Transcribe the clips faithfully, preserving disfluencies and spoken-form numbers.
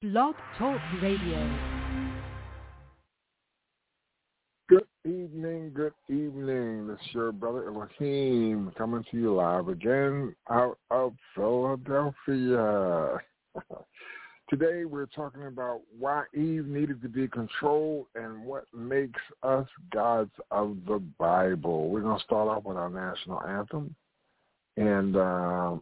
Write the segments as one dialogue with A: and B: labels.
A: Blog Talk Radio.
B: Good evening, good evening. This is your brother Elohim coming to you live again out of Philadelphia. Today we're talking about why Eve needed to be controlled and what makes us gods of the Bible. We're going to start off with our national anthem. And uh,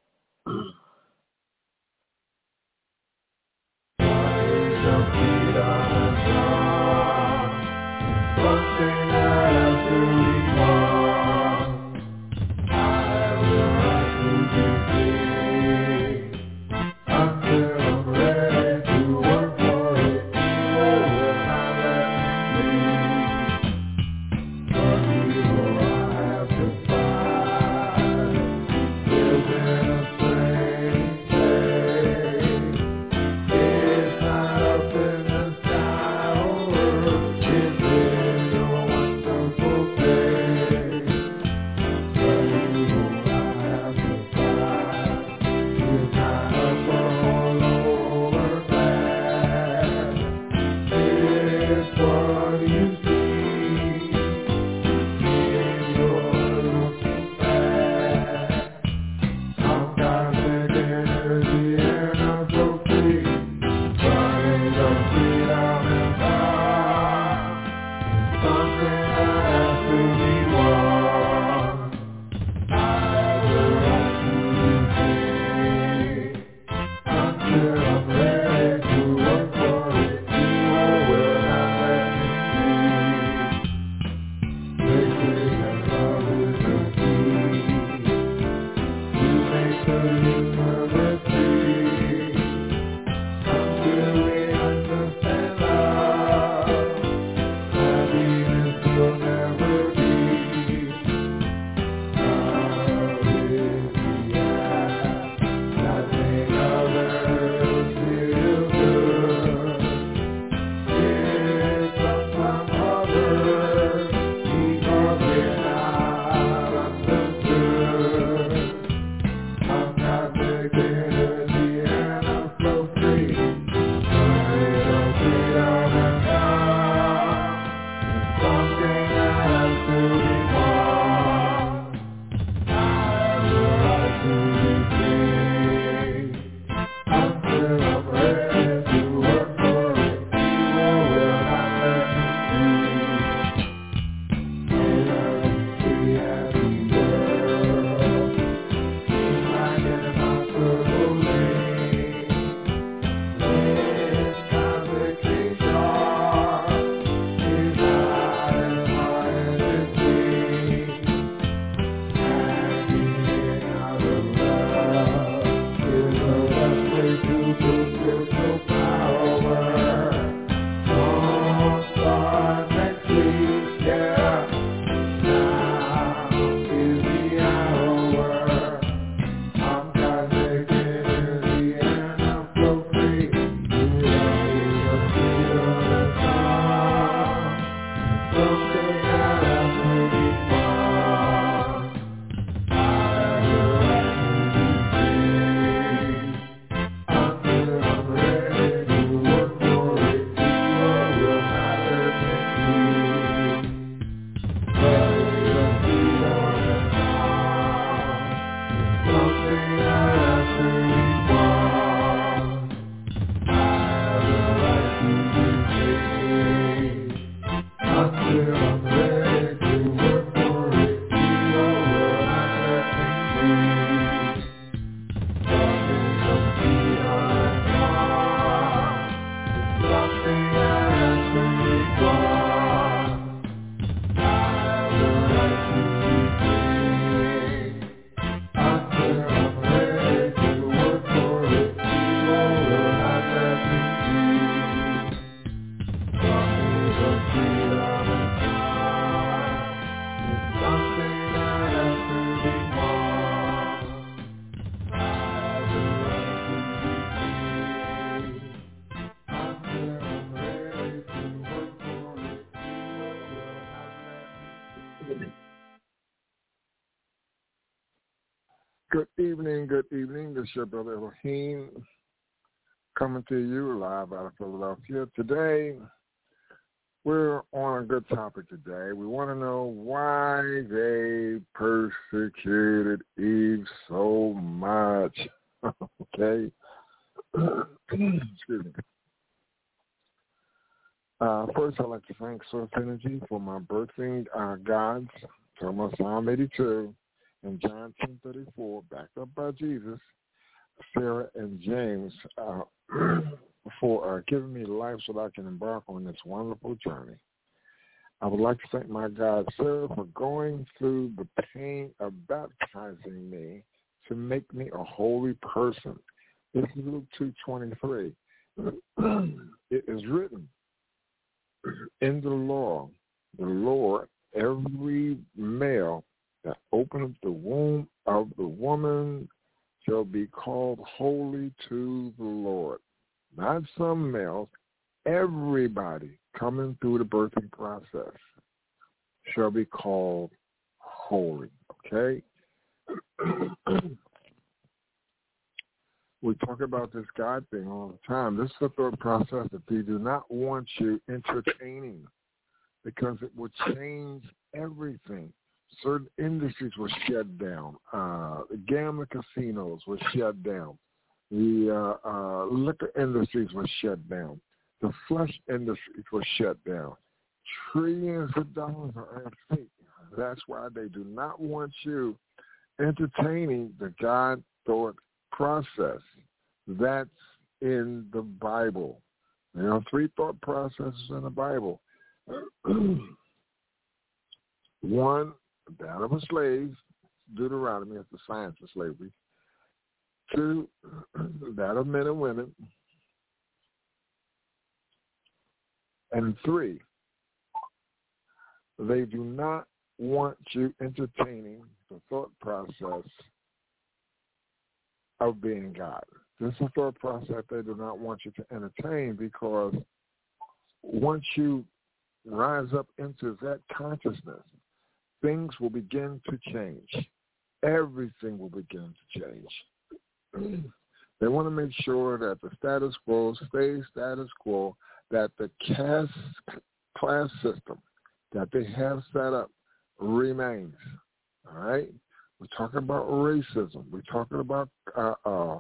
B: something that I truly want, I will rise to be free. Until I'm ready to work for it, evil will not let me leave. But evil I have to fight, live in a strange place. It's not up in the sky or earth, it's in your wonderful face. But evil I have to fight, it's not up or lower back. It's what you see in your looking back. I'm cosmic energy and I'm so free, running the freedom and power. Something that has to be won, I will rise to be free. Until I'm ready to work for it, evil will not let me leave. They say that love is the key to make the universe free. Until we understand love, happiness will never be. Love is the act that makes others feel good. It comes from others because we're not understood. I'm cosmic energy and I'm so free. Running on freedom and power. Something that has to be won, I will rise to be free. Until I'm ready to work for it, evil will not let me leave. In a free, happy world, seems like an impossible dream. This complication is not as hard as it seems. Acting out of love is the best way to fulfill power. Don't start next week, yeah. Now is the hour. I'm cosmic energy and I'm so free. Running the freedom and power. Something that has to be won, I will rise to be free. Until I'm ready to work for it, evil will not let me leave. Running the freedom and power. Something that has to be won, I will rise to be free. Until I'm ready to work for it, evil will not let me leave. Running the freedom and power. Something that has to be won, I will rise to be free. Until I'm ready to work for it, evil will not let me leave. Running the freedom and power. Something that has to be won, I will rise to be free. Until I'm ready to work for it, evil will not let me leave. Good evening, good evening. This is your brother Elohim coming to you live out of Philadelphia. Today, we're on a good topic today. We want to know why they persecuted Eve so much. Okay? Excuse me. Uh, first, I'd like to thank Source Energy for my birthing uh, gods, from Psalm eighty-two and John ten thirty-four, backed up by Jesus, Sarah and James, uh, for uh, giving me life so that I can embark on this wonderful journey. I would like to thank my God, Sarah, for going through the pain of baptizing me to make me a holy person. This is Luke two twenty-three. It is written in the law, the Lord, every male that openeth the womb of the woman shall be called holy to the Lord. Not some males, everybody coming through the birthing process shall be called holy, okay? We talk about this God thing all the time. This is the thought process that they do not want you entertaining because it will change everything. Certain industries were shut down. Uh, the gambling casinos were shut down. The uh, uh, liquor industries were shut down. The flesh industries were shut down. Trillions of dollars are at stake. That's why they do not want you entertaining the God thought process. That's in the Bible. There are three thought processes in the Bible. One, that of a slave, Deuteronomy, is the science of slavery. Two, that of men and women. And three, they do not want you entertaining the thought process of being God. This is a thought process they do not want you to entertain because once you rise up into that consciousness, things will begin to change. Everything will begin to change. They want to make sure that the status quo stays status quo, that the caste class system that they have set up remains. All right? We're talking about racism. We're talking about uh, uh,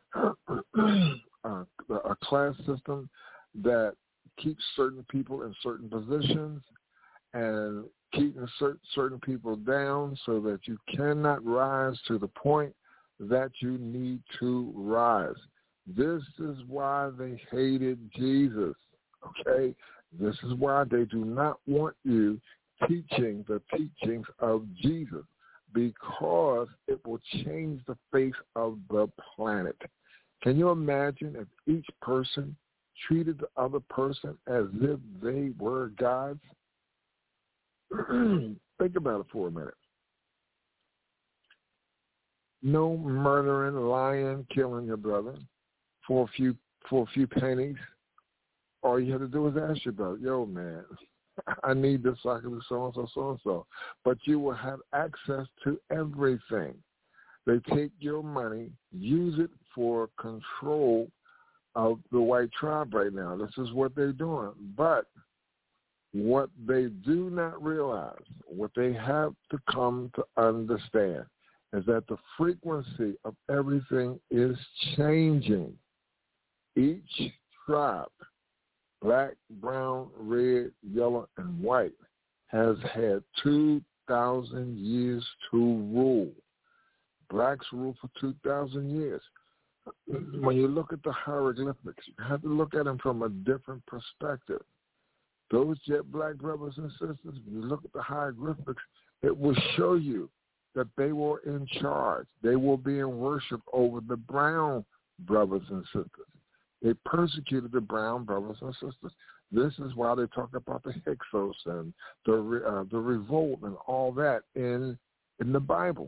B: uh, a class system that keeps certain people in certain positions and keeping certain people down so that you cannot rise to the point that you need to rise. This is why they hated Jesus, okay? This is why they do not want you teaching the teachings of Jesus, because it will change the face of the planet. Can you imagine if each person treated the other person as if they were gods? Think about it for a minute. No murdering, lying, killing your brother for a few for a few pennies. All you have to do is ask your brother, yo, man, I need this so I can do so-and-so, so-and-so. But you will have access to everything. They take your money, use it for control of the white tribe right now. This is what they're doing. But what they do not realize, what they have to come to understand, is that the frequency of everything is changing. Each tribe, black, brown, red, yellow, and white, has had two thousand years to rule. Blacks rule for two thousand years. When you look at the hieroglyphics, you have to look at them from a different perspective. Those jet black brothers and sisters, when you look at the hieroglyphics, it will show you that they were in charge. They were being worshipped over the brown brothers and sisters. They persecuted the brown brothers and sisters. This is why they talk about the Hyksos and the uh, the revolt and all that in in the Bible.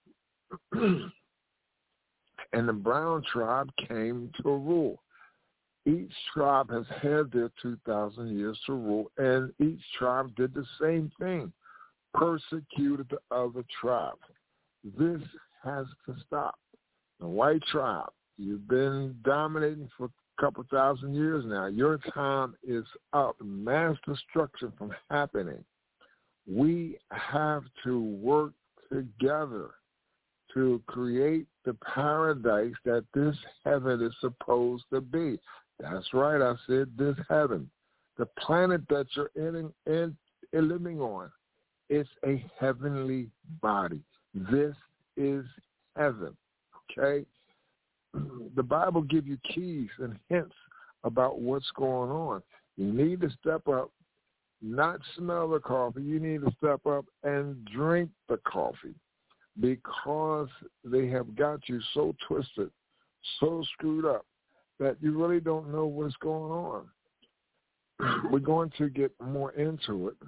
B: And the brown tribe came to rule. Each tribe has had their two thousand years to rule, and each tribe did the same thing, persecuted the other tribe. This has to stop. The white tribe, you've been dominating for couple thousand years now. Your time is up. Mass destruction from happening. We have to work together to create the paradise that this heaven is supposed to be. That's right, I said this heaven. The planet that you're in and living on, it's a heavenly body. This is heaven, okay? The Bible gives you keys and hints about what's going on. You need to step up, not smell the coffee. You need to step up and drink the coffee, because they have got you so twisted, so screwed up, that you really don't know what's going on. We're going to get more into it,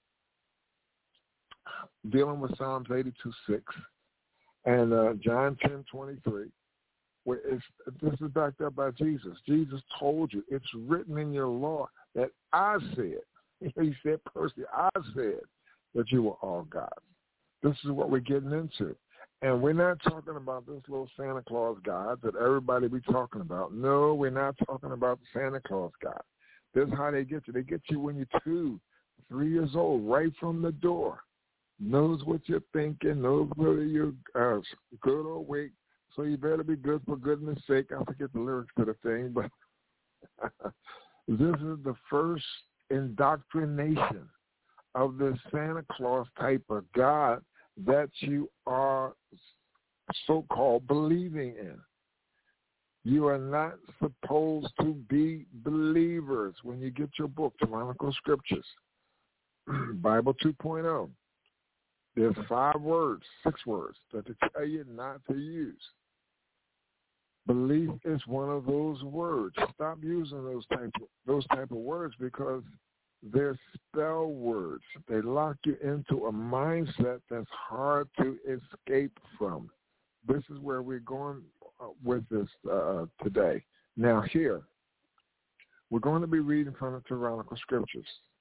B: dealing with Psalms eighty-two six and uh, John ten twenty-three, where it's, this is backed up by Jesus. Jesus told you, it's written in your law that I said, he said personally, I said that you were all gods. This is what we're getting into. And we're not talking about this little Santa Claus God that everybody be talking about. No, we're not talking about the Santa Claus God. This is how they get you. They get you when you're two, three years old, right from the door. Knows what you're thinking, knows whether you're uh, good or weak. So you better be good for goodness sake. I forget the lyrics to the thing, but this is the first indoctrination of the Santa Claus type of God that you are so-called believing in. You are not supposed to be believers. When you get your book, Canonical Scriptures, Bible two point oh, there's five words, six words that they tell you not to use. Belief is one of those words. Stop using those type of, those type of words, because they're spell words. They lock you into a mindset that's hard to escape from. This is where we're going uh, with this uh, today. Now here, we're going to be reading from the Tyrannical Scriptures.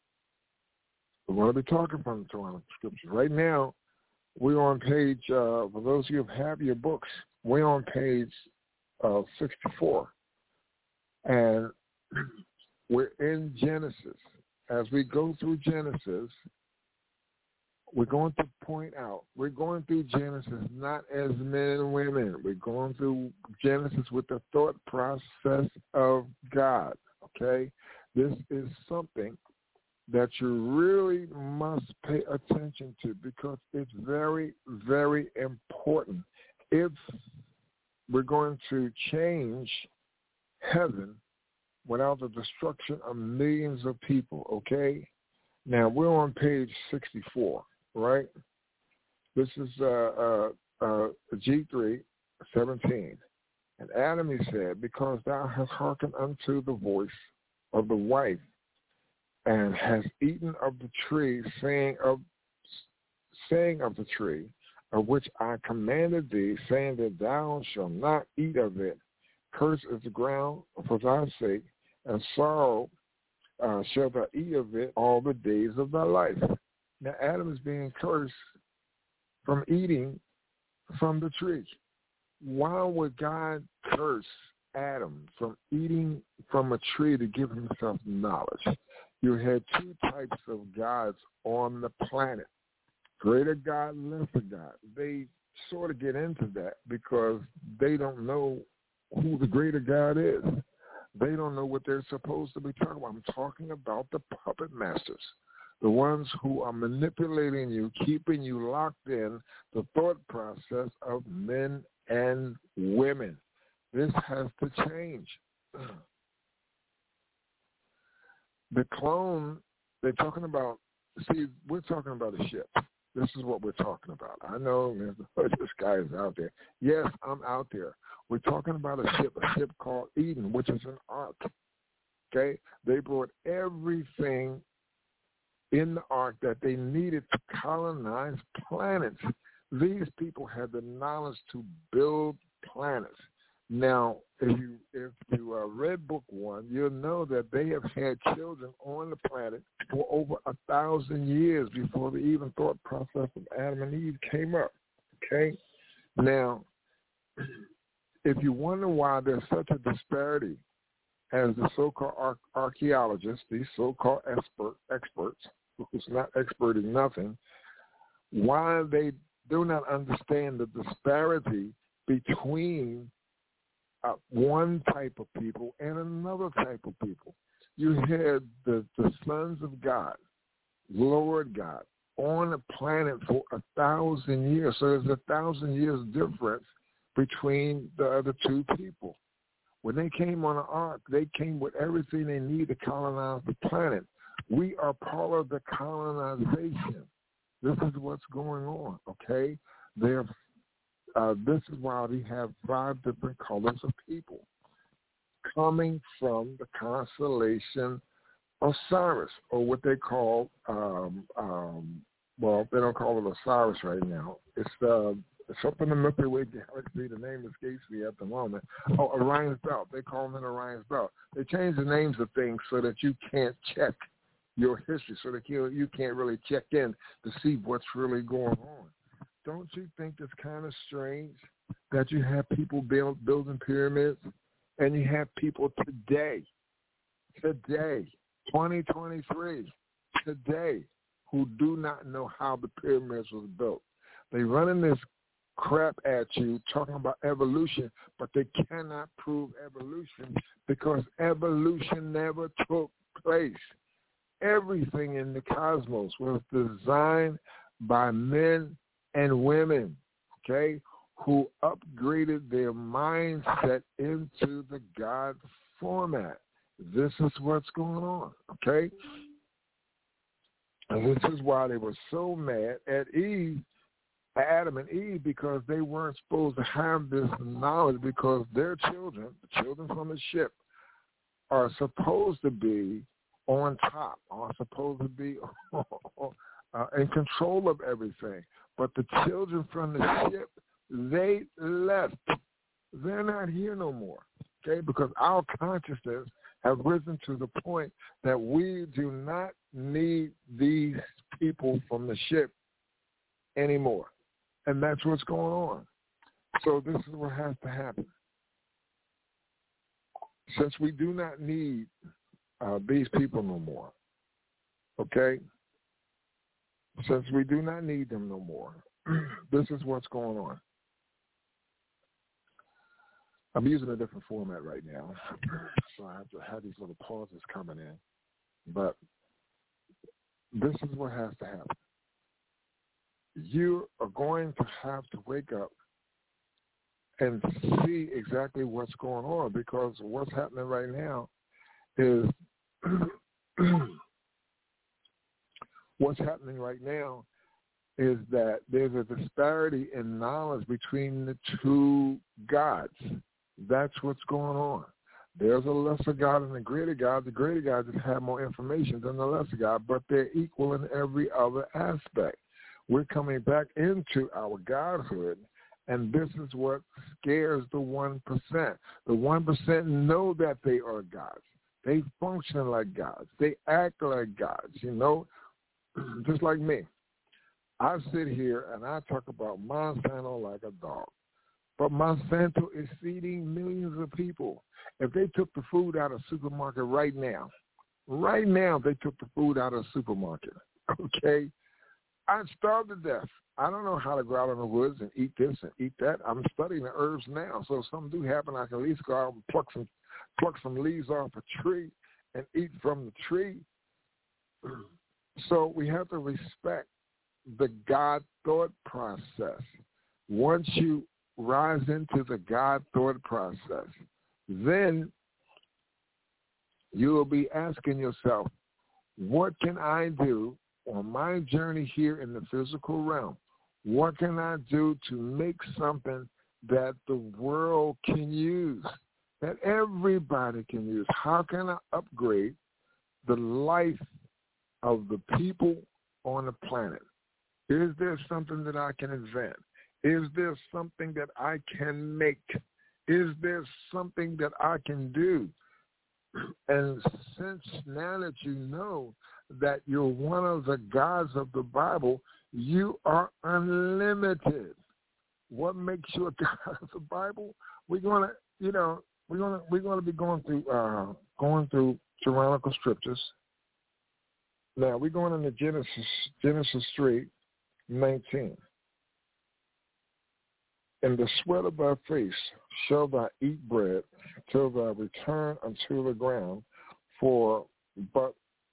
B: We're going to be talking from the Tyrannical Scriptures. Right now, we're on page, uh, for those of you who have your books, we're on page uh, sixty-four. And we're in Genesis. As we go through Genesis, we're going to point out, we're going through Genesis not as men and women. We're going through Genesis with the thought process of God, okay? This is something that you really must pay attention to, because it's very, very important. If we're going to change heaven without the destruction of millions of people, okay? Now, we're on page sixty-four, right? This is uh, uh, uh, G three seventeen. And Adam, he said, because thou hast hearkened unto the voice of the wife, and hast eaten of the tree, saying of, saying of the tree, of which I commanded thee, saying that thou shalt not eat of it. Cursed is the ground for thy sake, and sorrow uh, shalt thou eat of it all the days of thy life. Now, Adam is being cursed from eating from the tree. Why would God curse Adam from eating from a tree to give himself knowledge? You had two types of gods on the planet, greater God, lesser God. They sort of get into that because they don't know who the greater God is. They don't know what they're supposed to be talking about. I'm talking about the puppet masters, the ones who are manipulating you, keeping you locked in the thought process of men and women. This has to change. The clone, they're talking about, see, we're talking about a ship. This is what we're talking about. I know this guy is out there. Yes, I'm out there. We're talking about a ship, a ship called Eden, which is an ark. Okay? They brought everything in the ark that they needed to colonize planets. These people had the knowledge to build planets. Now, if you if you uh, read book one, you'll know that they have had children on the planet for over a thousand years before the even thought process of Adam and Eve came up. Okay? Now, if you wonder why there's such a disparity as the so-called ar- archaeologists, these so-called expert, experts, who's not expert in nothing, why they do not understand the disparity between uh, one type of people and another type of people. You had the, the sons of God, Lord God, on the planet for a thousand years. So there's a thousand years difference between the other two people. When they came on the ark, they came with everything they need to colonize the planet. We are part of the colonization. This is what's going on, okay? They're, uh, this is why we have five different colors of people coming from the constellation Osiris, or what they call, um, um, well, they don't call it Osiris right now. It's uh, it's up in the Milky Way galaxy. The name escapes me at the moment. Oh, Orion's Belt. They call it Orion's Belt. They change the names of things so that you can't check your history, so that you, you can't really check in to see what's really going on. Don't you think it's kind of strange that you have people build, building pyramids, and you have people today, today, twenty twenty-three, today, who do not know how the pyramids was built? They running this crap at you talking about evolution, but they cannot prove evolution because evolution never took place. Everything in the cosmos was designed by men and women, okay, who upgraded their mindset into the God format. This is what's going on, okay? And this is why they were so mad at Eve, Adam and Eve, because they weren't supposed to have this knowledge, because their children, the children from the ship, are supposed to be on top, are supposed to be uh, in control of everything. But the children from the ship, they left. They're not here no more, okay? Because our consciousness have risen to the point that we do not need these people from the ship anymore. And that's what's going on. So this is what has to happen. Since we do not need uh, these people no more, okay? Since we do not need them no more, this is what's going on. I'm using a different format right now, so I have to have these little pauses coming in. But this is what has to happen. You are going to have to wake up and see exactly what's going on, because what's happening right now is what's happening right now is that there's a disparity in knowledge between the two gods. That's what's going on. There's a lesser God and a greater God. The greater God just have more information than the lesser God, but they're equal in every other aspect. We're coming back into our godhood, and this is what scares the one percent. The one percent know that they are gods. They function like gods. They act like gods, you know, just like me. I sit here and I talk about Monsanto like a dog. But Monsanto is feeding millions of people. If they took the food out of the supermarket right now, right now they took the food out of the supermarket, okay, I'd starve to death. I don't know how to go out in the woods and eat this and eat that. I'm studying the herbs now, so if something do happen, I can at least go out and pluck some, pluck some leaves off a tree and eat from the tree. So we have to respect the God thought process. Once you rise into the God thought process, then you will be asking yourself, what can I do on my journey here in the physical realm? What can I do to make something that the world can use, that everybody can use? How can I upgrade the life of the people on the planet? Is there something that I can invent? Is there something that I can make? Is there something that I can do? And since now that you know that you're one of the gods of the Bible, you are unlimited. What makes you a God of the Bible? We're going to, you know, we're gonna we're gonna be going through uh, going through tyrannical scriptures. Now we're going into Genesis Genesis three nineteen. In the sweat of thy face shall thou eat bread till thou return unto the ground, for but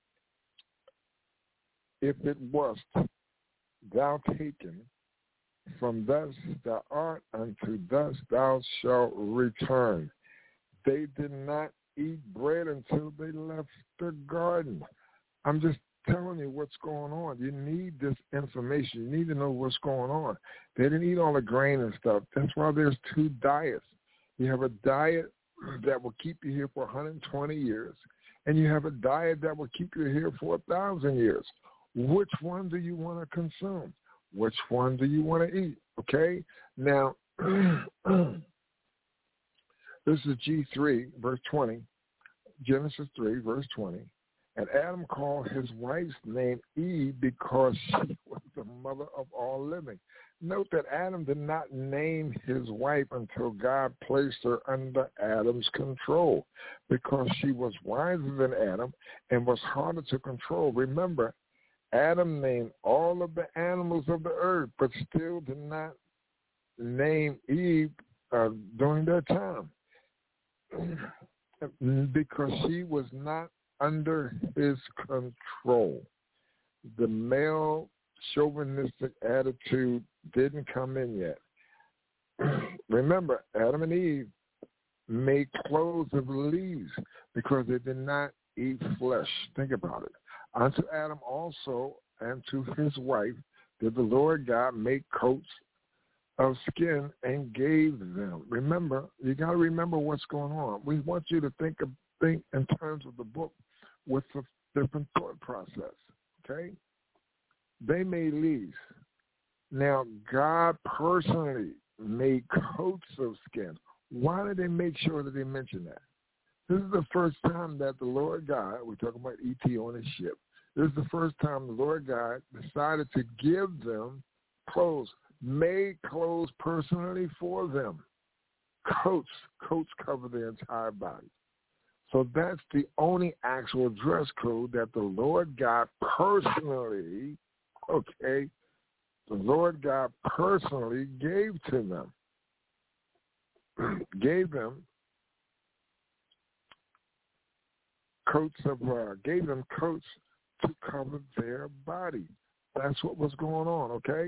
B: if it wast thou taken from thus thou art, unto thus thou shalt return. They did not eat bread until they left the garden. I'm just telling you what's going on. You need this information. You need to know what's going on. They didn't eat all the grain and stuff. That's why there's two diets. You have a diet that will keep you here for one hundred twenty years, and you have a diet that will keep you here for one thousand years. Which one do you want to consume? Which one do you want to eat? Okay? Now, this is G three, verse twenty, Genesis three, verse twenty. And Adam called his wife's name Eve because she was the mother of all living. Note that Adam did not name his wife until God placed her under Adam's control, because she was wiser than Adam and was harder to control. Remember, Adam named all of the animals of the earth, but still did not name Eve uh, during that time, because she was not under his control. The male chauvinistic attitude didn't come in yet. Remember, Adam and Eve made clothes of leaves because they did not eat flesh. Think about it. Unto Adam also and to his wife did the Lord God make coats of skin and gave them. Remember, you got to remember what's going on. We want you to think of think in terms of the book with a different thought process, okay? They made leaves. Now, God personally made coats of skin. Why did they make sure that they mentioned that? This is the first time that the Lord God, we're talking about E T on his ship, this is the first time the Lord God decided to give them clothes, made clothes personally for them. Coats, coats cover the entire body. So that's the only actual dress code that the Lord God personally, okay, the Lord God personally gave to them. Gave them coats of, uh, gave them coats to cover their body. That's what was going on, okay?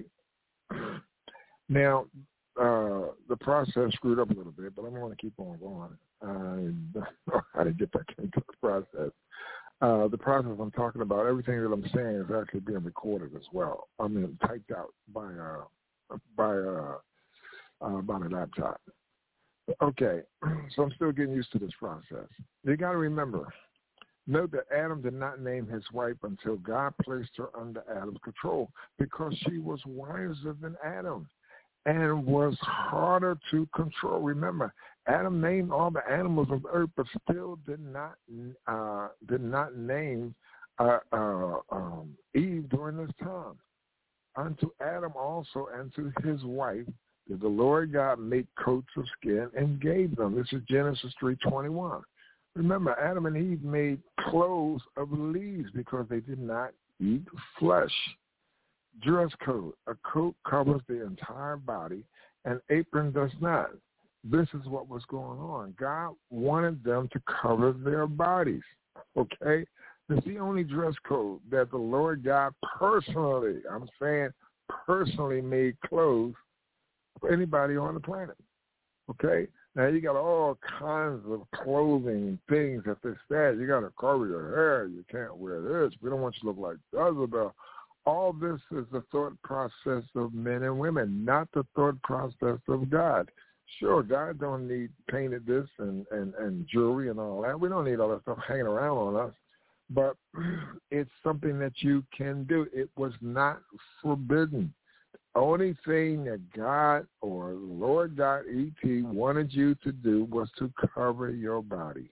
B: Now, uh, the process screwed up a little bit, but I'm going to keep on going. I don't know how to get back into the process. Uh, the process I'm talking about, everything that I'm saying is actually being recorded as well. I mean, typed out by uh, by uh, uh, by my laptop. Okay, so I'm still getting used to this process. You got to remember, note that Adam did not name his wife until God placed her under Adam's control, because she was wiser than Adam and was harder to control. Remember, Adam named all the animals of the earth, but still did not uh, did not name uh, uh, um, Eve during this time. Unto Adam also and to his wife did the Lord God make coats of skin and gave them. This is Genesis three twenty-one. Remember, Adam and Eve made clothes of leaves because they did not eat flesh. Dress code. A coat covers the entire body. An apron does not. This is what was going on. God wanted them to cover their bodies, okay? It's the only dress code that the Lord God personally, I'm saying personally, made clothes for anybody on the planet, okay? Now, you got all kinds of clothing things that they said. You got to cover your hair. You can't wear this. We don't want you to look like Jezebel. All this is the thought process of men and women, not the thought process of God. Sure, God don't need painted this and, and, and jewelry and all that. We don't need all that stuff hanging around on us. But it's something that you can do. It was not forbidden. The only thing that God or Lord God E T wanted you to do was to cover your body.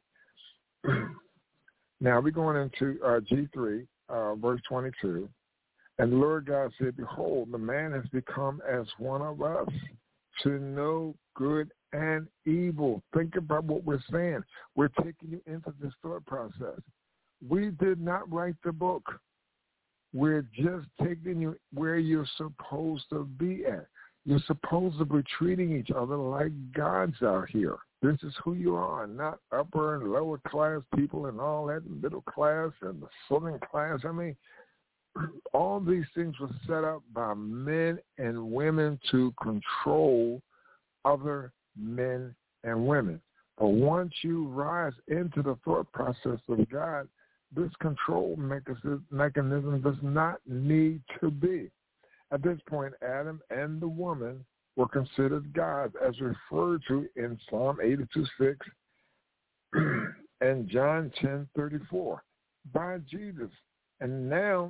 B: Now we're going into uh, G three, uh, verse twenty-two. And the Lord God said, behold, the man has become as one of us, to know good
C: and evil. Think about what we're saying. We're taking you into this thought process. We did not write the book. We're just taking you where you're supposed to be at. You're supposed to be treating each other like gods out here. This is who you are, not upper and lower class people and all that, middle class and the southern class. I mean, all these things were set up by men and women to control other men and women. But once you rise into the thought process of God, this control mechanism does not need to be. At this point, Adam and the woman were considered gods, as referred to in Psalm eighty-two six and John ten thirty-four by Jesus. And now,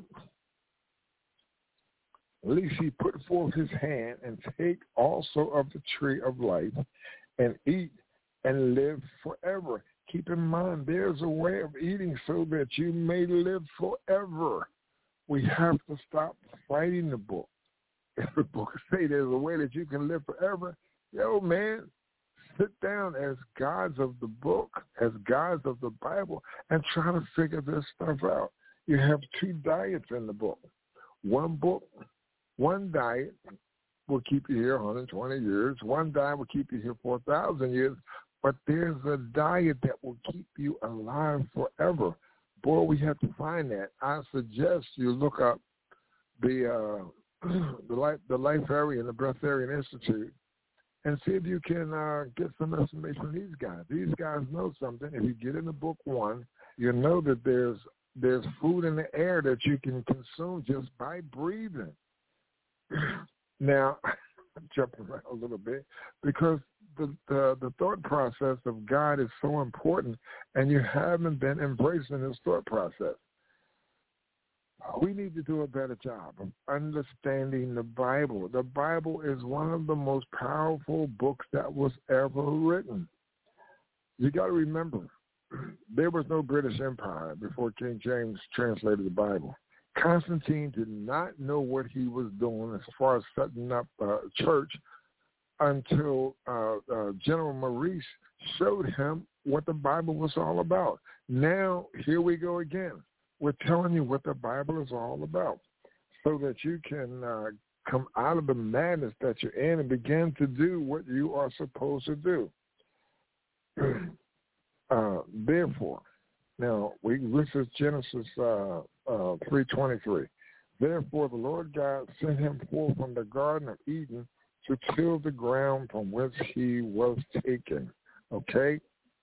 C: lest he put forth his hand and take also of the tree of life and eat and live forever. Keep in mind, there's a way of eating so that you may live forever. We have to stop fighting the book. If the book say there's a way that you can live forever, yo, man, sit down as gods of the book, as gods of the Bible, and try to figure this stuff out. You have two diets in the book. One book, one diet will keep you here one hundred twenty years. One diet will keep you here for one thousand years. But there's a diet that will keep you alive forever. Boy, we have to find that. I suggest you look up the uh, the life the Life-Arian, the Breatharian Institute, and see if you can uh, get some information from these guys. These guys know something. If you get in the book one, you know that there's there's food in the air that you can consume just by breathing. Now, I'm jumping around a little bit because the, the the thought process of God is so important, and you haven't been embracing this thought process. We need to do a better job of understanding the Bible. The Bible is one of the most powerful books that was ever written. You got to remember, there was no British Empire before King James translated the Bible. Constantine did not know what he was doing as far as setting up a church until uh, uh, General Maurice showed him what the Bible was all about. Now, here we go again. We're telling you what the Bible is all about so that you can uh, come out of the madness that you're in and begin to do what you are supposed to do. uh, therefore, now, we, this is Genesis uh, uh, three twenty-three. Therefore, the Lord God sent him forth from the Garden of Eden to till the ground from whence he was taken. Okay?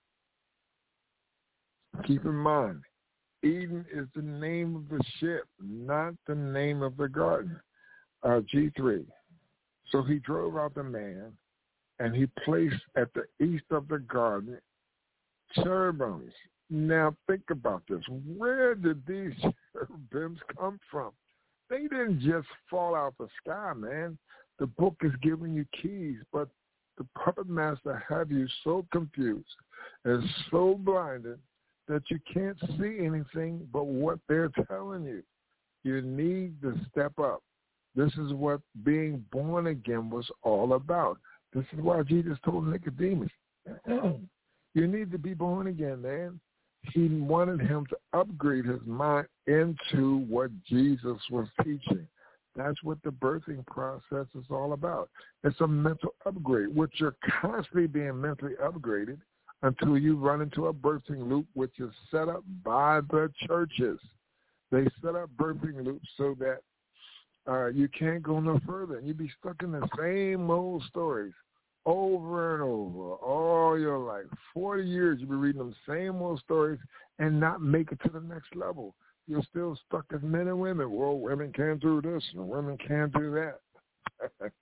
C: Keep in mind, Eden is the name of the ship, not the name of the garden. Uh, G three. So he drove out the man, and he placed at the east of the garden cherubims. Now think about this. Where did these cherubims come from? They didn't just fall out the sky, man. The book is giving you keys, but the puppet master have you so confused and so blinded that you can't see anything but what they're telling you. You need to step up. This is what being born again was all about. This is why Jesus told Nicodemus, you need to be born again, man. He wanted him to upgrade his mind into what Jesus was teaching. That's what the birthing process is all about. It's a mental upgrade, which you're constantly being mentally upgraded until you run into a birthing loop, which is set up by the churches. They set up birthing loops so that uh, you can't go no further. And you be stuck in the same old stories over and over all your life. forty years you'll be reading them same old stories and not make it to the next level. You're still stuck as men and women. Well, women can't do this and women can't do that.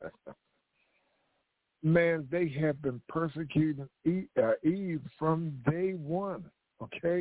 C: Man, they have been persecuting Eve from day one, okay?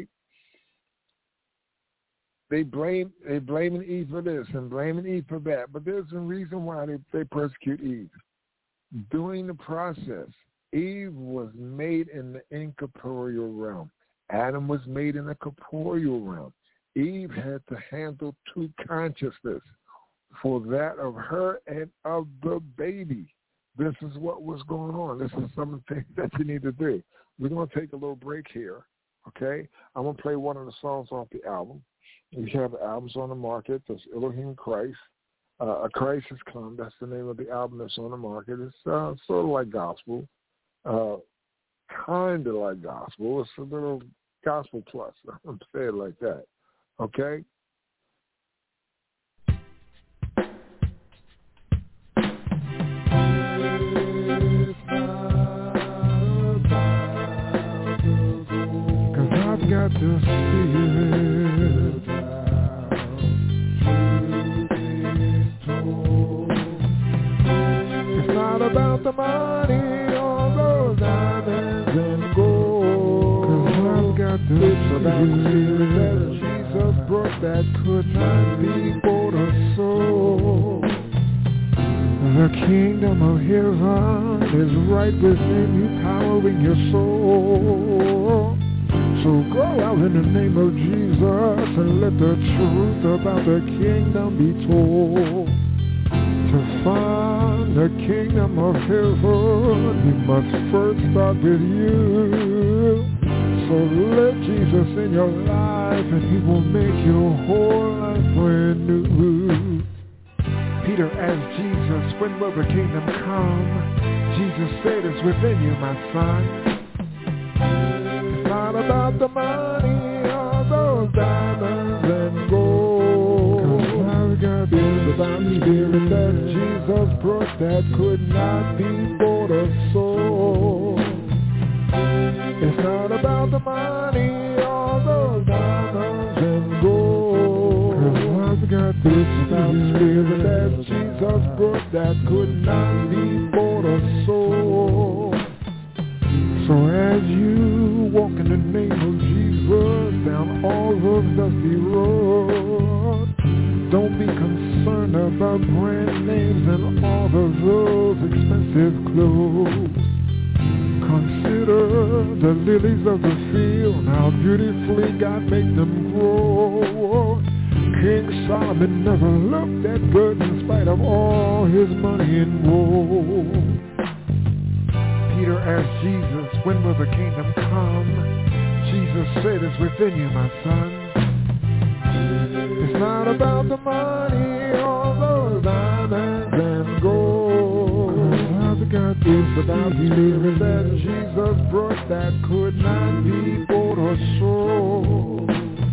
C: They blame they blaming Eve for this and blaming Eve for that, but there's a reason why they, they persecute Eve. During the process, Eve was made in the incorporeal realm. Adam was made in the corporeal realm. Eve had to handle two consciousness for that of her and of the baby. this is what was going on. This is some of the things that you need to do. We're going to take a little break here, okay? I'm going to play one of the songs off the album. We have albums on the market. There's Elohim Christ. Uh, A Christ Has Come. That's the name of the album that's on the market. It's uh, sort of like gospel, uh, kind of like gospel. It's a little gospel plus. I'm going to say it like that, okay? Got to see it. It's not about the money or those diamonds and gold. 'Cause I've got to it's about the spirit that Jesus brought that could not be bought or sold. The kingdom of heaven is right within you, powering your soul. So go out in the name of Jesus and let the truth about the kingdom be told. To find the kingdom of heaven, you must first start with you. So let Jesus in your life and he will make your whole life brand new. Peter asked Jesus, when will the kingdom come? Jesus said, it's within you, my son. Not about the money or those diamonds and gold. 'Cause I've got this about the spirit that Jesus brought that could not be bought or sold. It's not about the money or those diamonds and gold. 'Cause I've got this about the spirit that Jesus brought that could not be bought or sold. So as you walk in the name of Jesus down all those dusty roads, don't be concerned about brand names and all of those expensive clothes. Consider the lilies of the field, how beautifully God made them grow. King Solomon never looked that good in spite of all his money and gold. Peter asked Jesus, when will the kingdom come? Jesus said, it's within you, my son. It's not about the money or those diamonds and gold. I've got this about the spirit that Jesus brought that could not be bought or sold.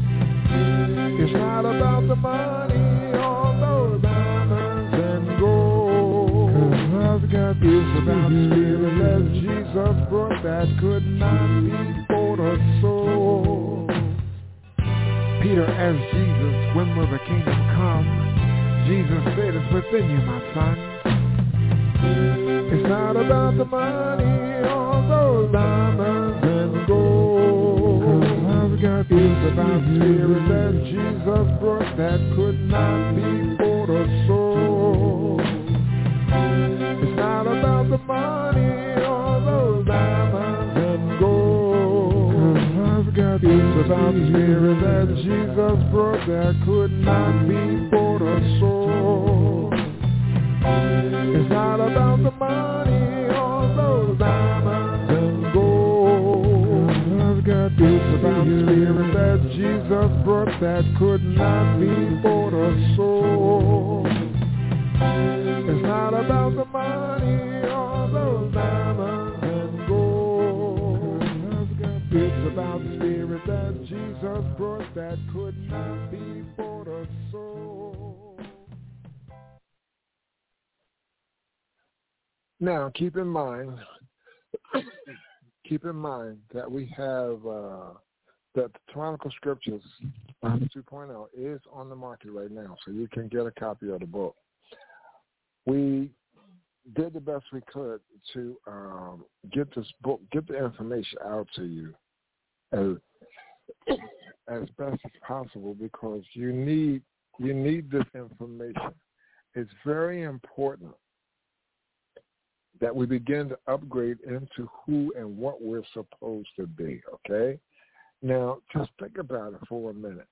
C: It's not about the money or those diamonds and gold. 'Cause I've got this about the spirit that Jesus brought that could not be bought or sold. Peter asked Jesus, when will the kingdom come? Jesus said, it's within you, my son. It's not about the money or those diamonds and gold. 'Cause I've got this about the spirit that Jesus brought that could not be bought or sold. It's not about the money or those diamonds and gold. 'Cause I've got this about the spirit that Jesus brought that could not be bought or sold. It's not about the money or those diamonds and gold. 'Cause I've got this about the spirit that Jesus brought that could not be bought or sold. It's not about the money or those diamonds and gold. 'Cause I've got this about the spirit that Jesus brought that could not be bought or sold. Now, keep in mind, keep in mind that we have uh, that the Toronto Scriptures two point oh is on the market right now, so you can get a copy of the book. We did the best we could to um, get this book, get the information out to you as as best as possible, because you need you need this information. It's very important that we begin to upgrade into who and what we're supposed to be, okay? Now, just think about it for a minute.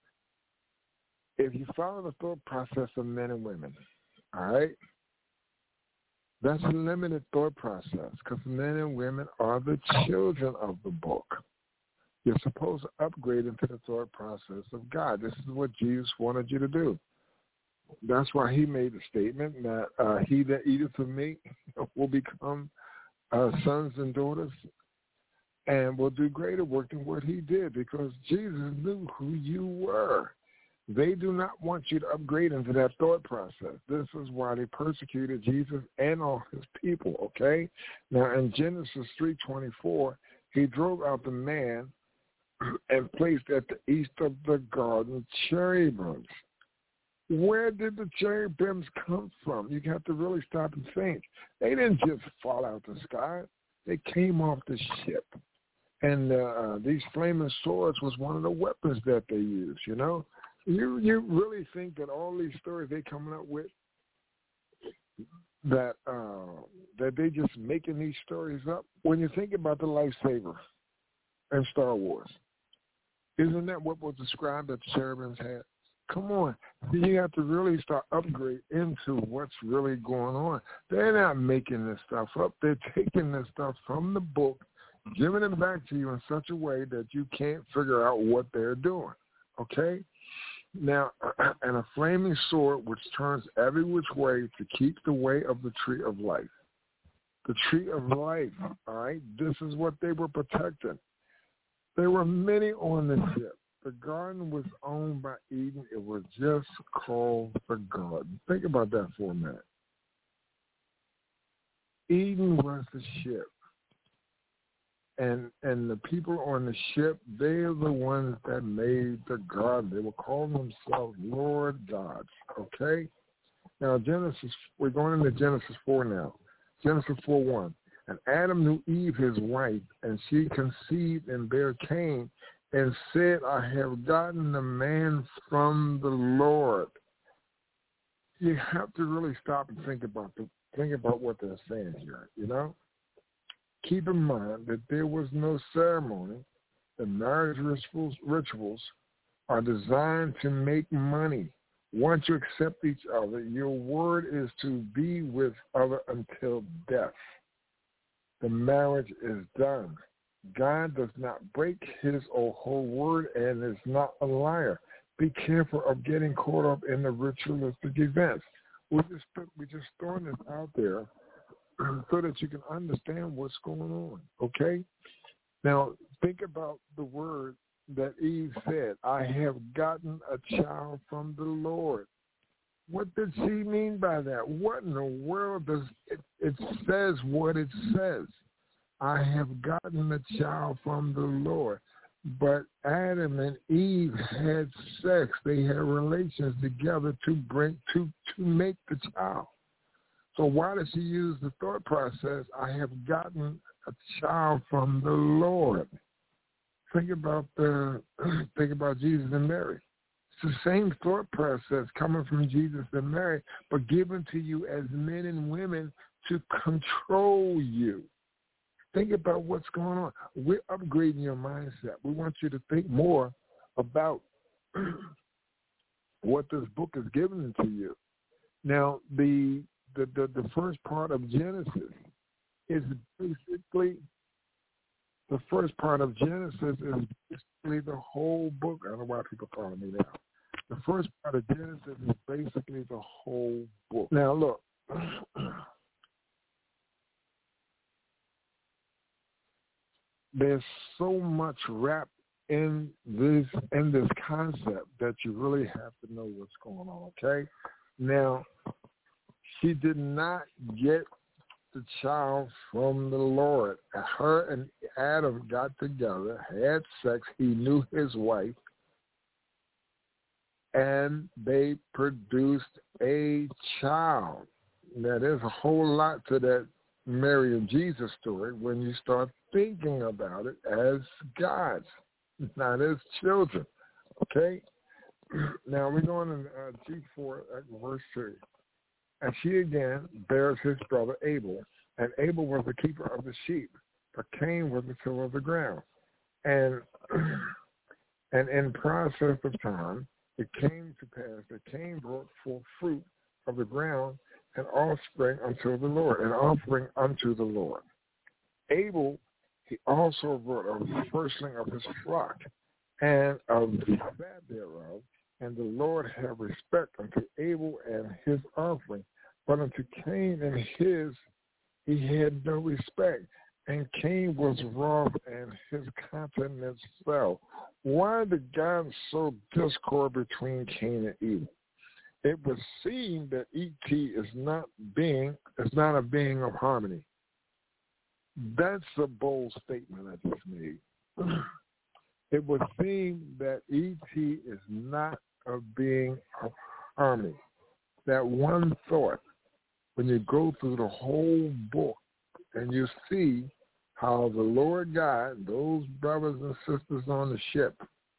C: If you follow the thought process of men and women, all right, That's a limited thought process because men and women are the children of the book. You're supposed to upgrade into the thought process of God. This is what Jesus wanted you to do. That's why he made the statement that uh, he that eateth of me will become uh, sons and daughters and will do greater work than what he did, because Jesus knew who you were. They do not want you to upgrade into that thought process. This is why they persecuted Jesus and all his people, okay? Now, in Genesis three twenty-four, he drove out the man and placed at the east of the garden cherubims. Where did the cherubims come from? You have to really stop and think. They didn't just fall out the sky. They came off the ship. And uh, these flaming swords was one of the weapons that they used, you know? You you really think that all these stories they coming up with, that uh, that they just making these stories up? When you think about the lightsaber in Star Wars, isn't that what was described that the cherubims had? Come on. You have to really start upgrade into what's really going on. They're not making this stuff up. They're taking this stuff from the book, giving it back to you in such a way that you can't figure out what they're doing, okay? Now, and a flaming sword which turns every which way to keep the way of the tree of life. The tree of life, all right? This is what they were protecting. There were many on the ship. The garden was owned by Eden. It was just called the garden. Think about that for a minute. Eden was the ship. And and the people on the ship, they are the ones that made the garden. They were calling themselves Lord gods, okay? Now, Genesis, we're going into Genesis four now. Genesis four one. And Adam knew Eve, his wife, and she conceived and bare Cain, and said, I have gotten a man from the Lord. You have to really stop and think about the, think about what they're saying here, you know? Keep in mind that there was no ceremony. The marriage rituals, rituals are designed to make money. Once you accept each other, your word is to be with other until death. The marriage is done. God does not break his or her word and is not a liar. Be careful of getting caught up in the ritualistic events. We're just, we're just throwing this out there so that you can understand what's going on, okay? Now, think about the word that Eve said, I have gotten a child from the Lord. What did she mean by that? What in the world does it, it says what it says? I have gotten a child from the Lord. But Adam and Eve had sex. They had relations together to bring to to make the child. So why does she use the thought process, I have gotten a child from the Lord? Think about the think about Jesus and Mary. It's the same thought process coming from Jesus and Mary, but given to you as men and women to control you. Think about what's going on. We're upgrading your mindset. We want you to think more about what this book is giving to you. Now, the the, the the first part of Genesis is basically the first part of Genesis is basically the whole book. I don't know why people calling me now. The first part of Genesis is basically the whole book. Now, look. There's so much wrapped in this in this concept that you really have to know what's going on, okay? Now, she did not get the child from the Lord. Her and Adam got together, had sex. He knew his wife, and they produced a child. Now, there's a whole lot to that Mary and Jesus story when you start thinking about it as gods, not as children, okay? Now we're going in uh, G four, uh, verse three. And she again bears his brother Abel, and Abel was the keeper of the sheep, but Cain was the tiller of the ground. And and in process of time, it came to pass that Cain brought forth fruit of the ground, an offspring unto the Lord, an offering unto the Lord. Abel, he also brought of the firstling of his flock and of the fat thereof, and the Lord had respect unto Abel and his offering, but unto Cain and his he had no respect. And Cain was wroth, and his countenance fell. Why did God sow discord between Cain and Abel? It would seem that E T is not being is not a being of harmony. That's a bold statement I just made. It would seem that E T is not a being of harmony. That one thought, when you go through the whole book and you see how the Lord God, those brothers and sisters on the ship,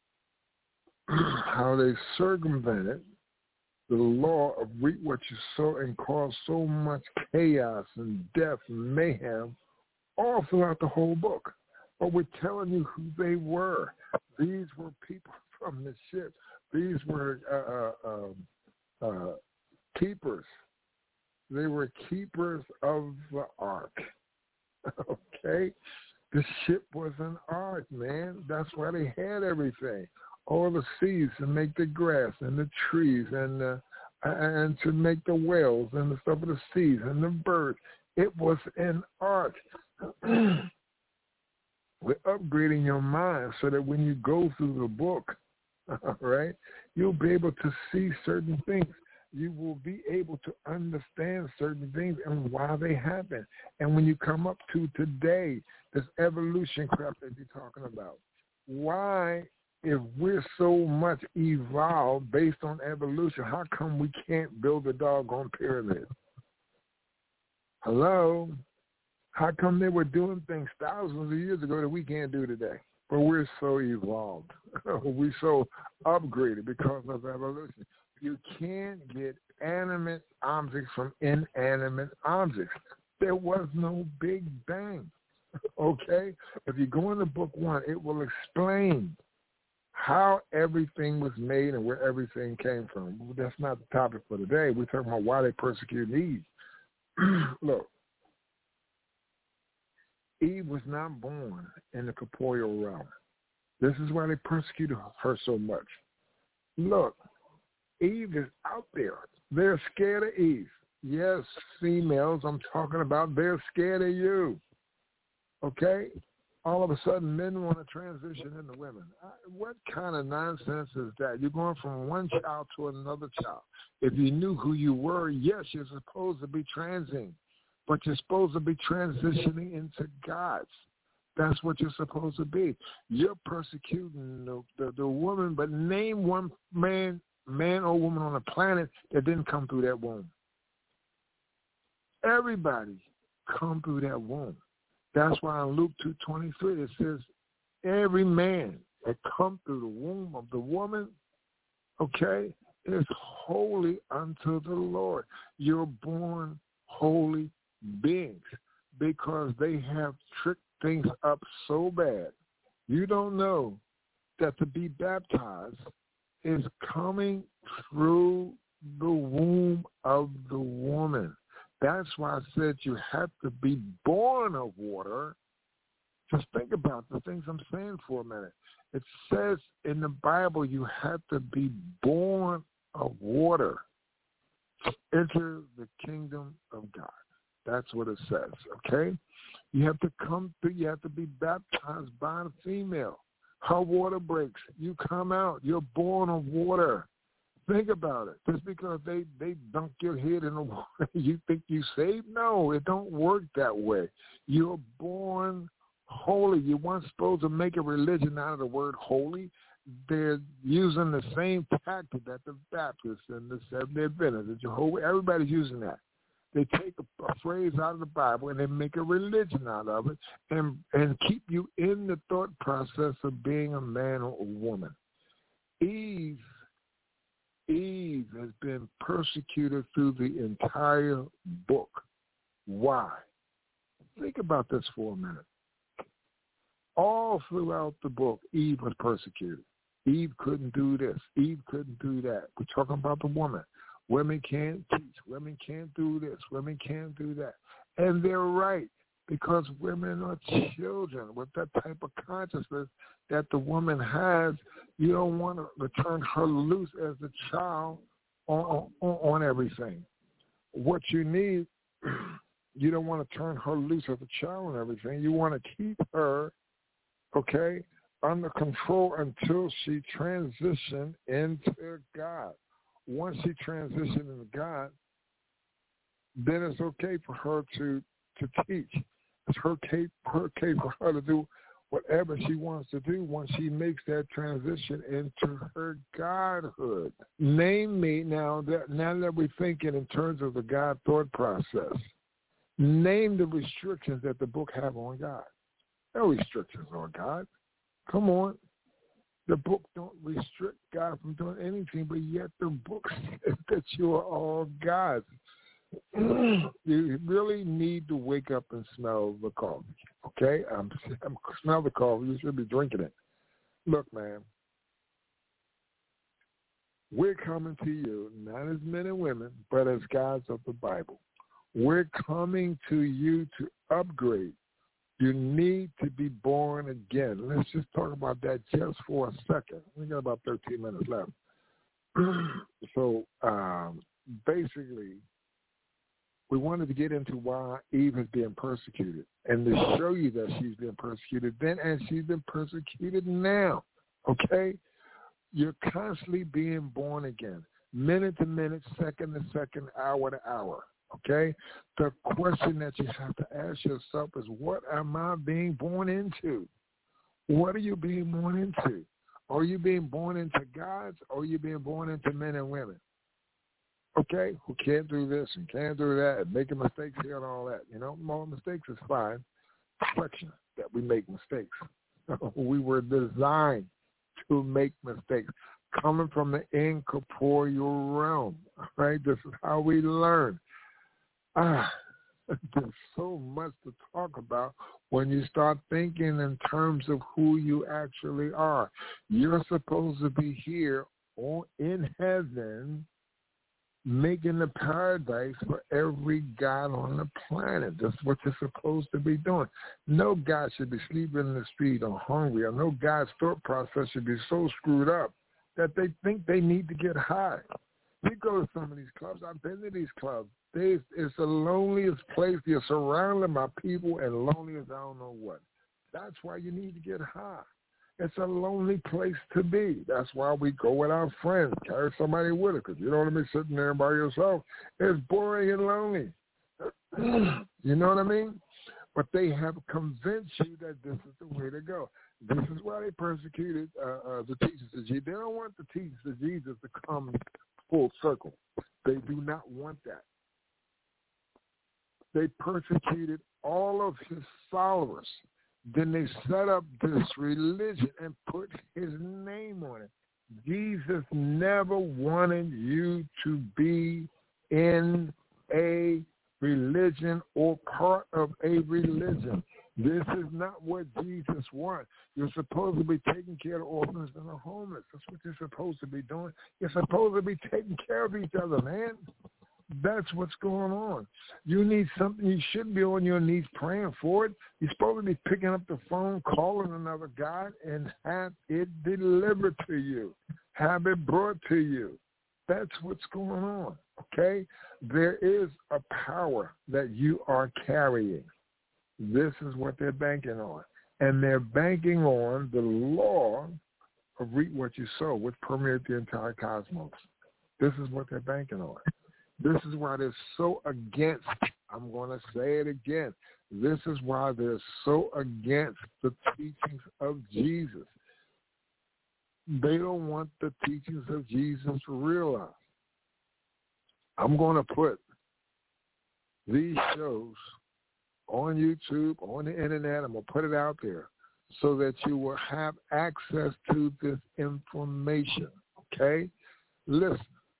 C: how they circumvented the law of reap what you sow and cause so much chaos and death and mayhem all throughout the whole book. But we're telling you who they were. These were people from the ship. These were uh, uh, uh, keepers. They were keepers of the ark. Okay? The ship was an ark, man. That's why they had everything. All the seeds to make the grass and the trees and uh, and to make the whales and the stuff of the seas and the birds. It was an ark. We're upgrading your mind so that when you go through the book, all right, you'll be able to see certain things. You will be able to understand certain things and why they happen. And when you come up to today, this evolution crap that you're talking about, why, if we're so much evolved based on evolution, how come we can't build a doggone pyramid? Hello? How come they were doing things thousands of years ago that we can't do today? But we're so evolved. We're so upgraded because of evolution. You can't get animate objects from inanimate objects. There was no Big Bang, okay? If you go into book one, it will explain how everything was made and where everything came from. That's not the topic for today. We're talking about why they persecuted Eve. Look, Eve was not born in the corporeal realm. This is why they persecuted her so much. Look, Eve is out there. They're scared of Eve. Yes, females, I'm talking about, they're scared of you. Okay? All of a sudden, men want to transition into women. What kind of nonsense is that? You're going from one child to another child. If you knew who you were, yes, you're supposed to be transing, but you're supposed to be transitioning into God's. That's what you're supposed to be. You're persecuting the, the, the woman, but name one man, man or woman on the planet that didn't come through that womb. Everybody come through that womb. That's why in Luke two twenty-three it says, every man that come through the womb of the woman, okay, is holy unto the Lord. You're born holy beings because they have tricked things up so bad. You don't know that to be baptized is coming through the womb of the woman. That's why I said you have to be born of water. Just think about the things I'm saying for a minute. It says in the Bible you have to be born of water to enter the kingdom of God. That's what it says, okay? You have to come through, you have to be baptized by a female. Her water breaks. You come out. You're born of water. Think about it. Just because they, they dunk your head in the water, you think you saved? No, it don't work that way. You're born holy. You weren't supposed to make a religion out of the word holy. They're using the same tactic that the Baptists and the Seventh-day Adventists, the Jehovah, everybody's using that. They take a, a phrase out of the Bible and they make a religion out of it and, and keep you in the thought process of being a man or a woman. Eve Eve has been persecuted through the entire book. Why? Think about this for a minute. All throughout the book, Eve was persecuted. Eve couldn't do this. Eve couldn't do that. We're talking about the woman. Women can't teach. Women can't do this. Women can't do that. And they're right, because women are children with that type of consciousness that the woman has. You don't want to turn her loose as a child on, on, on everything. What you need, you don't want to turn her loose as a child on everything. You want to keep her, okay, under control until she transitions into God. Once she transitions into God, then it's okay for her to, to teach. It's her okay, her okay for her to do whatever she wants to do once she makes that transition into her godhood. Name me now that now that we're thinking in terms of the God thought process. Name the restrictions that the book have on God. No restrictions on God. Come on. The book don't restrict God from doing anything, but yet the book says that you are all God's. You really need to wake up and smell the coffee, okay? Um, smell the coffee. You should be drinking it. Look, man, we're coming to you, not as men and women, but as gods of the Bible. We're coming to you to upgrade. You need to be born again. Let's just talk about that just for a second. We got about thirteen minutes left. So um, basically, we wanted to get into why Eve is being persecuted and to show you that she's been persecuted then and she's been persecuted now, okay? You're constantly being born again, minute to minute, second to second, hour to hour, okay? The question that you have to ask yourself is, what am I being born into? What are you being born into? Are you being born into gods, or are you being born into men and women? Okay, who can't do this and can't do that and making mistakes here and all that. You know, more mistakes is fine. Reflection that we make mistakes. We were designed to make mistakes. Coming from the incorporeal realm, right? This is how we learn. Ah, there's so much to talk about when you start thinking in terms of who you actually are. You're supposed to be here or in heaven, making the paradise for every God on the planet. That's what you're supposed to be doing. No God should be sleeping in the street or hungry, or no God's thought process should be so screwed up that they think they need to get high. You go to some of these clubs. I've been to these clubs. They, it's the loneliest place. You're surrounded by people and lonely as I don't know what. That's why you need to get high. It's a lonely place to be. That's why we go with our friends. Carry somebody with us, because you don't want to be sitting there by yourself. It's boring and lonely. You know what I mean? But they have convinced you that this is the way to go. This is why they persecuted uh, uh, the teachers of Jesus. They don't want the teachers of Jesus to come full circle. They do not want that. They persecuted all of his followers. Then they set up this religion and put his name on it. Jesus never wanted you to be in a religion or part of a religion. This is not what Jesus wants. You're supposed to be taking care of orphans and the homeless. That's what you're supposed to be doing. You're supposed to be taking care of each other, man. That's what's going on. You need something. You shouldn't be on your knees praying for it. You're supposed to be picking up the phone, calling another God, and have it delivered to you. Have it brought to you. That's what's going on, okay? There is a power that you are carrying. This is what they're banking on. And they're banking on the law of reap what you sow, which permeates the entire cosmos. This is what they're banking on. This is why they're so against, I'm going to say it again, this is why they're so against the teachings of Jesus. They don't want the teachings of Jesus realized. I'm going to put these shows on YouTube, on the internet. I'm going to put it out there so that you will have access to this information, okay? Listen.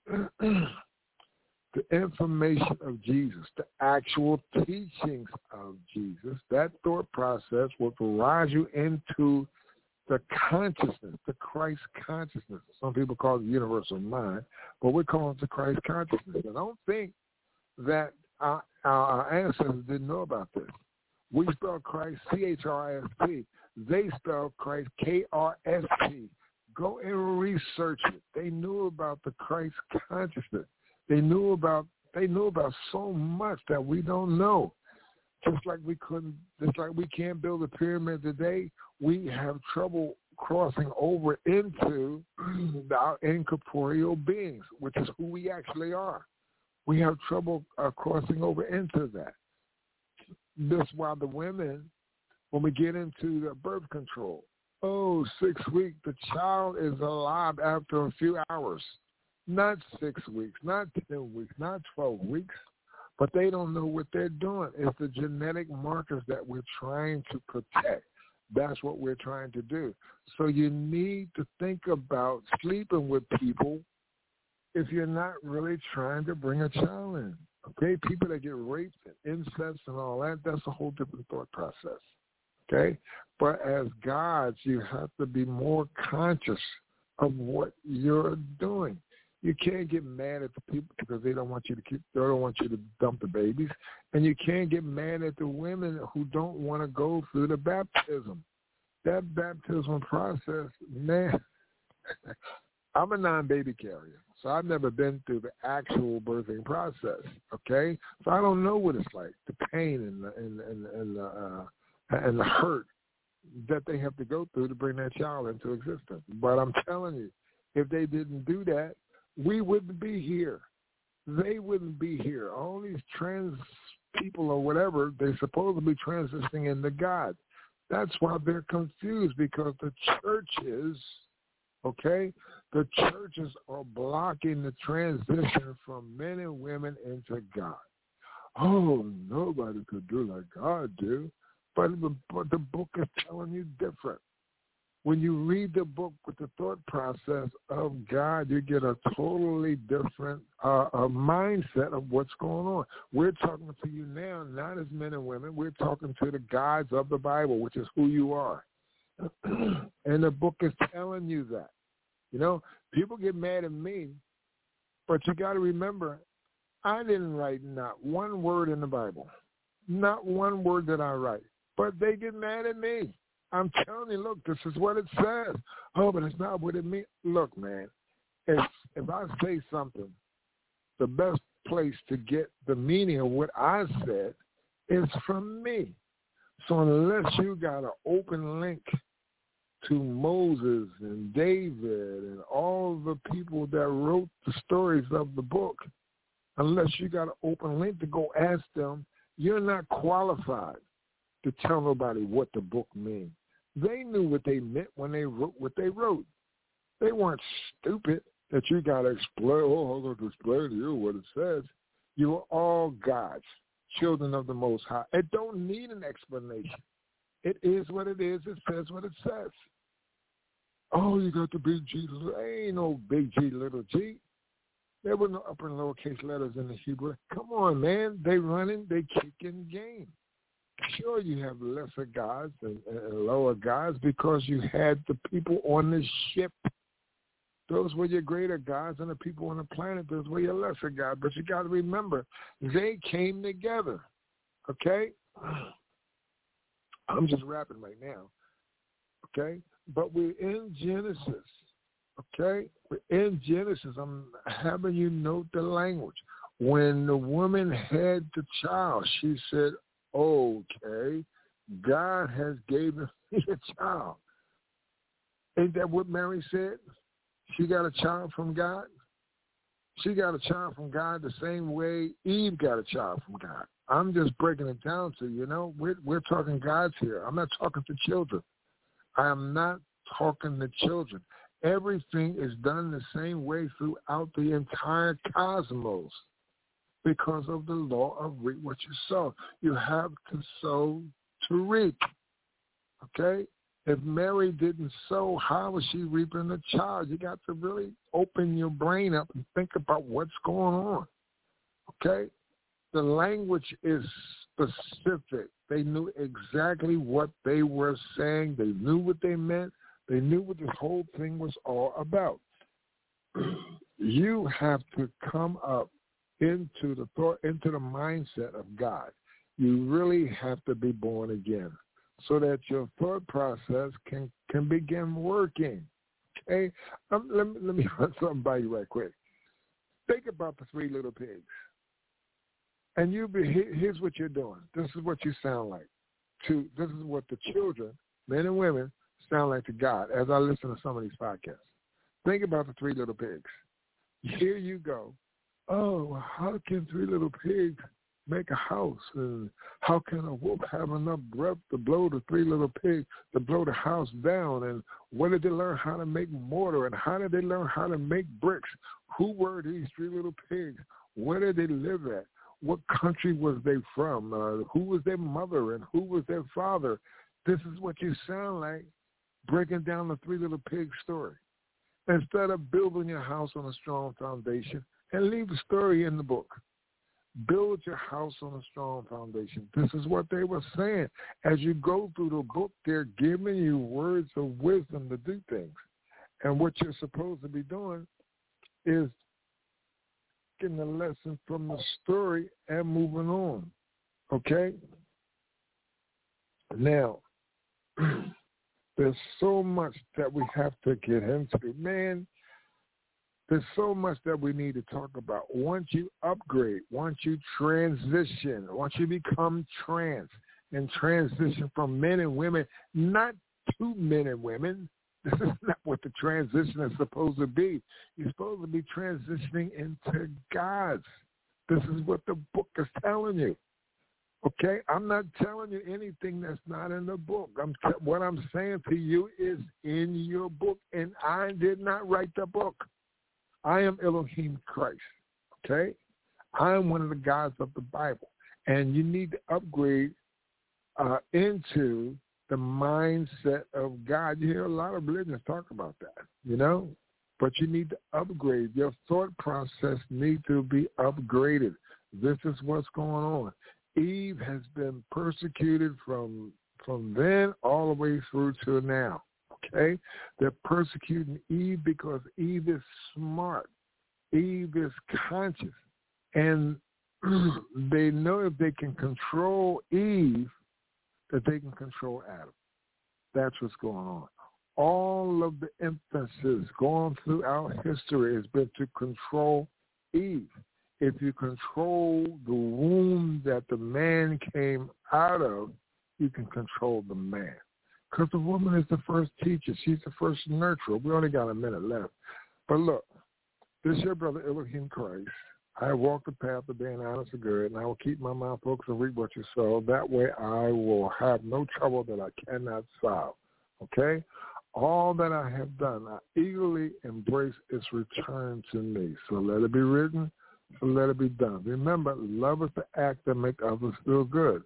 C: The information of Jesus, the actual teachings of Jesus, that thought process will rise you into the consciousness, the Christ consciousness. Some people call it universal mind, but we're calling it the Christ consciousness. And I don't think that our, our ancestors didn't know about this. We spell Christ C H R I S T. They spell Christ K R S T. Go and research it. They knew about the Christ consciousness. They knew about they knew about so much that we don't know. Just like we couldn't, just like we can't build a pyramid today, we have trouble crossing over into our incorporeal beings, which is who we actually are. We have trouble uh, crossing over into that. That's why the women, when we get into the birth control, oh, six weeks, the child is alive after a few hours. Not six weeks, not ten weeks, not twelve weeks. But they don't know what they're doing. It's the genetic markers that we're trying to protect. That's what we're trying to do. So you need to think about sleeping with people if you're not really trying to bring a child in. Okay? People that get raped and incest and all that, that's a whole different thought process. Okay? But as gods, you have to be more conscious of what you're doing. You can't get mad at the people because they don't want you to keep, they don't want you to dump the babies. And you can't get mad at the women who don't want to go through the baptism. That baptism process, man, I'm a non-baby carrier, so I've never been through the actual birthing process, okay? So I don't know what it's like, the pain and the, and, and, and, the, uh, and the hurt that they have to go through to bring that child into existence. But I'm telling you, if they didn't do that, we wouldn't be here. They wouldn't be here. All these trans people or whatever, they're supposed to be transitioning into God. That's why they're confused, because the churches, okay, the churches are blocking the transition from men and women into God. Oh, nobody could do like God do. But the, but the book is telling you different. When you read the book with the thought process of God, you get a totally different uh, a mindset of what's going on. We're talking to you now, not as men and women. We're talking to the gods of the Bible, which is who you are. And the book is telling you that. You know, people get mad at me, but you got to remember, I didn't write not one word in the Bible, not one word that I write, but they get mad at me. I'm telling you, look, this is what it says. Oh, but it's not what it means. Look, man, if, if I say something, the best place to get the meaning of what I said is from me. So unless you got an open link to Moses and David and all the people that wrote the stories of the book, unless you got an open link to go ask them, you're not qualified to tell nobody what the book means. They knew what they meant when they wrote what they wrote. They weren't stupid that you got to explain, oh, I'm going to explain to you what it says. You are all gods, children of the Most High. It don't need an explanation. It is what it is. It says what it says. Oh, you got the big G. There ain't no big G, little g. There were no upper and lowercase letters in the Hebrew. Come on, man. They running, they kicking game. Sure, you have lesser gods and, and lower gods because you had the people on the ship. Those were your greater gods, and the people on the planet, those were your lesser gods. But you got to remember, they came together, okay? I'm just rapping right now, okay? But we're in Genesis, okay? We're in Genesis. I'm having you note the language. When the woman had the child, she said, okay, God has given me a child. Ain't that what Mary said? She got a child from God. She got a child from God the same way Eve got a child from God. I'm just breaking it down to you, you know. We're, we're talking gods here. I'm not talking to children. I am not talking to children. Everything is done the same way throughout the entire cosmos. Because of the law of reap what you sow. You have to sow to reap. Okay? If Mary didn't sow, how was she reaping the child? You got to really open your brain up and think about what's going on. Okay? The language is specific. They knew exactly what they were saying. They knew what they meant. They knew what this whole thing was all about. You have to come up into the thought, into the mindset of God. You really have to be born again so that your thought process can, can begin working. Okay? Um, let, me, let me run something by you right quick. Think about the three little pigs. And you be, here's what you're doing. This is what you sound like. To This is what the children, men and women, sound like to God as I listen to some of these podcasts. Think about the three little pigs. Here you go. Oh, how can three little pigs make a house? And how can a wolf have enough breath to blow the three little pigs, to blow the house down? And where did they learn how to make mortar? And how did they learn how to make bricks? Who were these three little pigs? Where did they live at? What country was they from? Uh, who was their mother and who was their father? This is what you sound like breaking down the three little pigs story. Instead of building your house on a strong foundation, and leave the story in the book. Build your house on a strong foundation. This is what they were saying. As you go through the book, they're giving you words of wisdom to do things. And what you're supposed to be doing is getting a lesson from the story and moving on. Okay? Now, there's so much that we have to get into. Man, there's so much that we need to talk about. Once you upgrade, once you transition, once you become trans and transition from men and women, not to men and women. This is not what the transition is supposed to be. You're supposed to be transitioning into God's. This is what the book is telling you. Okay? I'm not telling you anything that's not in the book. I'm t- what I'm saying to you is in your book, and I did not write the book. I am Elohim Christ, okay? I am one of the gods of the Bible, and you need to upgrade uh, into the mindset of God. You hear a lot of religions talk about that, you know, but you need to upgrade. Your thought process needs to be upgraded. This is what's going on. Eve has been persecuted from from then all the way through to now. Okay, they're persecuting Eve because Eve is smart. Eve is conscious. And they know if they can control Eve, that they can control Adam. That's what's going on. All of the emphasis going throughout history has been to control Eve. If you control the womb that the man came out of, you can control the man. Because the woman is the first teacher. She's the first nurturer. We only got a minute left. But look, this is your brother Elohim Christ. I walk the path of being honest and good, and I will keep my mouth focused and reap what you sow. That way I will have no trouble that I cannot solve. Okay? All that I have done, I eagerly embrace its return to me. So let it be written, so let it be done. Remember, love is the act that makes others feel good.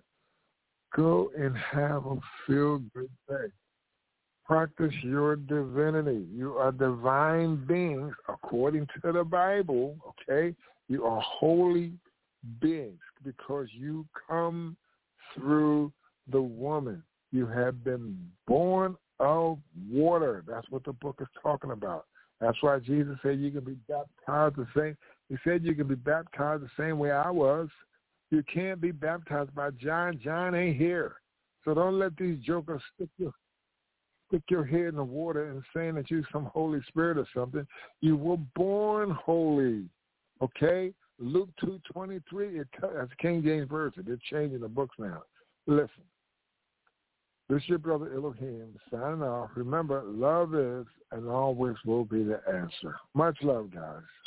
C: Go and have a feel-good day. Practice your divinity. You are divine beings according to the Bible, okay? You are holy beings because you come through the woman. You have been born of water. That's what the book is talking about. That's why Jesus said you can be baptized the same. He said you can be baptized the same way I was. You can't be baptized by John. John ain't here. So don't let these jokers stick your stick your head in the water and saying that you're some Holy Spirit or something. You were born holy. Okay? Luke two twenty-three, it, that's King James Version. They're changing the books now. Listen. This is your brother Elohim signing off. Remember, love is and always will be the answer. Much love, guys.